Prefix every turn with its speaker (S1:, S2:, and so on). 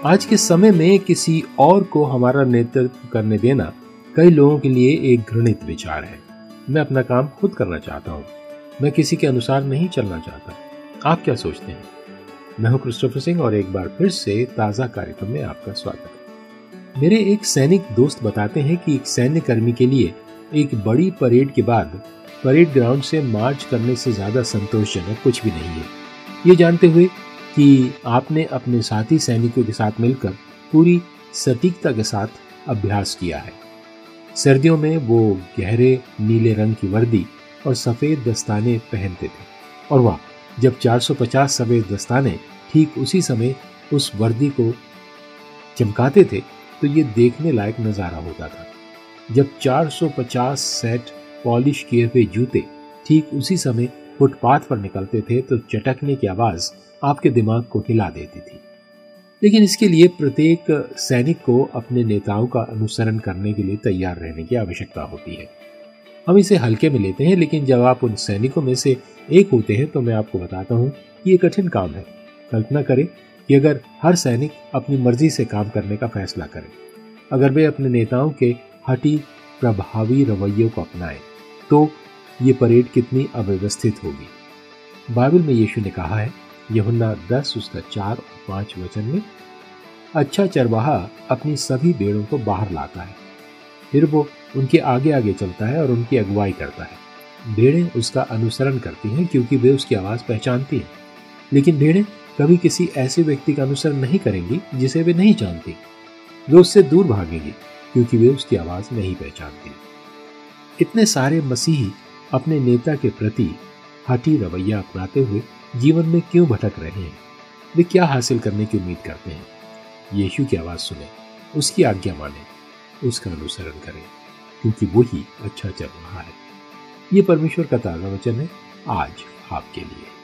S1: आज के समय में किसी और को हमारा नेतृत्व करने देना कई लोगों के लिए एक घृणित विचार है। मैं अपना काम खुद करना चाहता हूँ, मैं किसी के अनुसार नहीं चलना चाहता। आप क्या सोचते हैं? मैं हूँ क्रिस्टोफर सिंह और एक बार फिर से ताज़ा कार्यक्रम में आपका स्वागत है। मेरे एक सैनिक दोस्त बताते हैं कि एक सैन्य कर्मी के लिए एक बड़ी परेड के बाद परेड ग्राउंड से मार्च करने से ज़्यादा संतोषजनक कुछ भी नहीं है, ये जानते हुए कि आपने अपने साथी सैनिकों के साथ मिलकर पूरी सटीकता के साथ अभ्यास किया है। सर्दियों में वो गहरे नीले रंग की वर्दी और सफ़ेद दस्ताने पहनते थे, और वाह, जब 450 सफ़ेद दस्ताने ठीक उसी समय उस वर्दी को चमकाते थे तो ये देखने लायक नज़ारा होता था। जब 450 सेट पॉलिश किए हुए जूते ठीक उसी समय फुटपाथ पर निकलते थे तो चटकने की आवाज़ आपके दिमाग को हिला देती थी। लेकिन इसके लिए प्रत्येक सैनिक को अपने नेताओं का अनुसरण करने के लिए तैयार रहने की आवश्यकता होती है। हम इसे हल्के में लेते हैं, लेकिन जब आप उन सैनिकों में से एक होते हैं तो मैं आपको बताता हूँ कि ये कठिन काम है। कल्पना करें कि अगर हर सैनिक अपनी मर्जी से काम करने का फैसला करे, अगर वे अपने नेताओं के हठी प्रभावी रवैयों को अपनाएं, तो ये परेड कितनी अव्यवस्थित होगी। बाइबल में यीशु ने कहा है, यूहन्ना 10 उसका 4 और 5 वचन में, अच्छा चरवाहा अपनी सभी भेड़ों को बाहर लाता है, फिर वो उनके आगे आगे चलता है और उनकी अगुवाई करता है। भेड़ें उसका अनुसरण करती हैं क्योंकि वे उसकी आवाज़ पहचानती हैं, लेकिन भेड़ें कभी किसी ऐसे व्यक्ति का अनुसरण नहीं करेंगी जिसे वे नहीं जानती। वे उससे दूर भागेंगी क्योंकि वे उसकी आवाज़ नहीं पहचानती। इतने सारे मसीही अपने नेता के प्रति हठी रवैया अपनाते हुए जीवन में क्यों भटक रहे हैं? वे क्या हासिल करने की उम्मीद करते हैं? यीशु की आवाज़ सुने, उसकी आज्ञा माने, उसका अनुसरण करें, क्योंकि वही अच्छा चरवाहा है। ये परमेश्वर का ताज़ा वचन है आज आपके लिए।